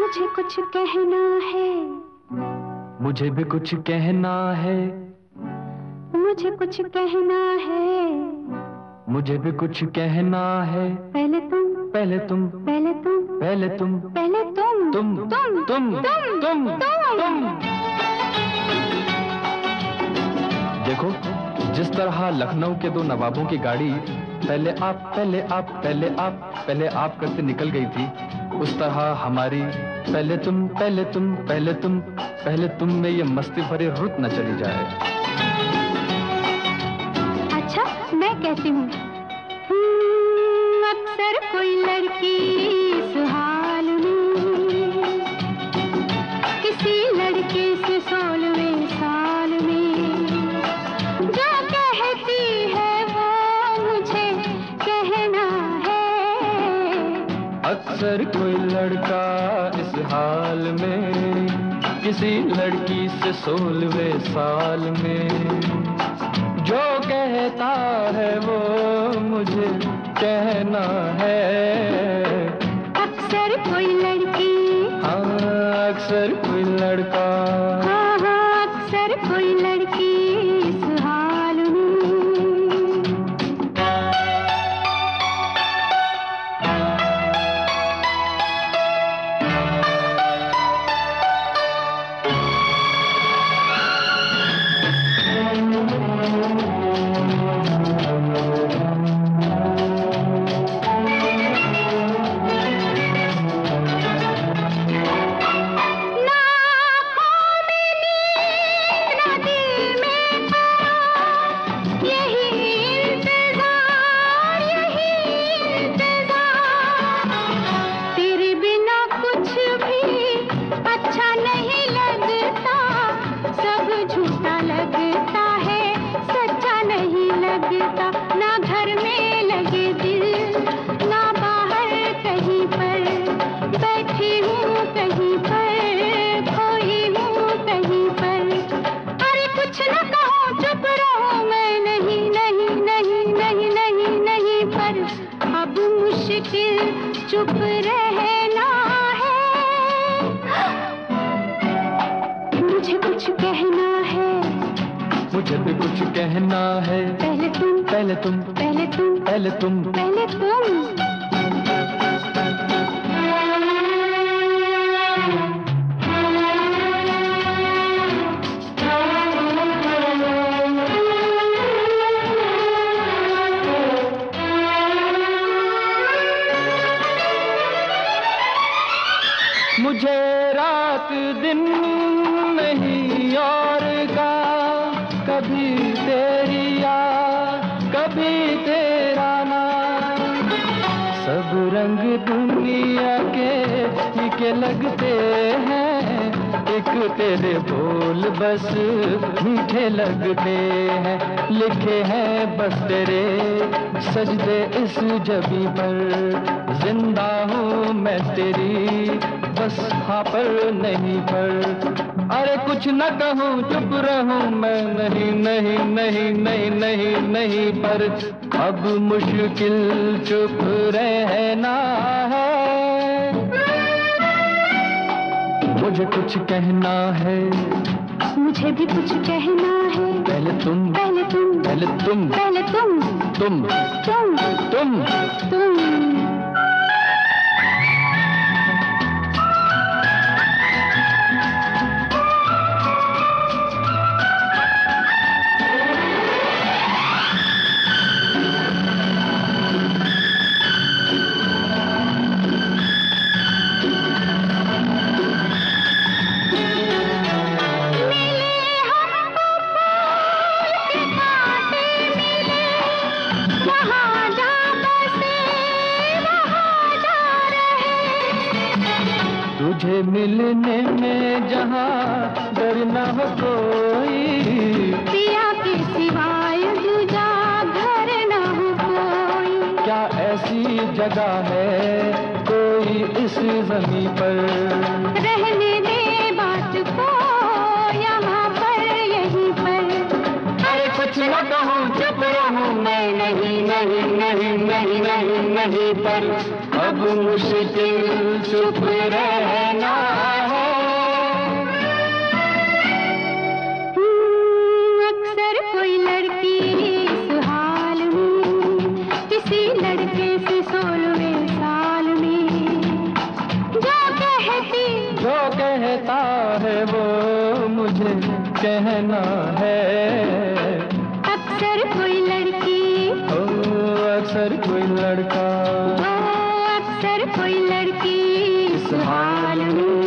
मुझे कुछ कहना है, मुझे भी कुछ कहना है, मुझे कुछ कहना है, मुझे भी कुछ कहना है। पहले तुम, पहले तुम, पहले तुम, पहले तुम, पहले तुम, तुम, तुम, तुम, तुम, तुम। देखो, जिस तरह लखनऊ के दो नवाबों की गाड़ी पहले आप, पहले आप, पहले आप, पहले आप करते निकल गई थी, उस तरह हमारी पहले तुम, पहले तुम, पहले तुम, पहले तुम में ये मस्ती भरी रुत न चली जाए। अच्छा, मैं कहती हूँ, अक्सर कोई लड़की इस हाल में किसी लड़के से 16वें साल में जो कहती है वो मुझे कहना है। अक्सर कोई लड़का इस हाल में किसी लड़की से 16वें साल में जो कहता है वो मुझे कहना है। अक्सर कोई लड़की, हाँ अक्सर कोई लड़का, हाँ हाँ अक्सर कोई लड़की इस हाल में। ना घर में लगे दिल, ना बाहर कहीं पर, बैठी हूँ कहीं पर, खोई हूँ कहीं पर। अरे कुछ न कहो, चुप रहो, मैं नहीं नहीं नहीं नहीं नहीं नहीं पर अब मुश्किल चुप रहना है। मुझे कुछ कहना है, मुझे भी कुछ कहना है। पहले तुम, पहले तुम, पहले तुम, पहले तुम, पहले तुम। मुझे रात दिन नहीं और का, कभी तेरी याद, कभी तेरा नाम, सब रंग दुनिया के फीके लगते हैं, एक तेरे बोल बस मीठे लगते हैं, लिखे हैं बस तेरे सजदे इस जबी पर, जिंदा हूँ मैं तेरी बस हाँ पर नहीं पर। अरे कुछ न कहूँ, चुप रहूँ मैं नहीं नहीं नहीं नहीं नहीं नहीं पर अब मुश्किल चुप रहना है। मुझे कुछ कहना है, मुझे भी कुछ कहना है। पहले तुम, पहले तुम, पहले तुम, पहले तुम, तुम, तुम, तुम, तुम। तुझे मिलने में जहाँ डर न हो कोई, पिया के सिवाय दूजा घर न हो कोई। क्या ऐसी जगह है कोई इस ज़मीं पर, रहने दे बात को यहाँ पर यहीं पर। अरे कुछ न कहूँ, चुप रहूँ मैं नहीं नहीं नहीं नहीं नहीं नहीं पर अब मुश्किल चुप रहना है वो मुझे कहना है। अक्सर कोई लड़की, ओ अक्सर कोई लड़का, ओ अक्सर कोई लड़की इस हाल में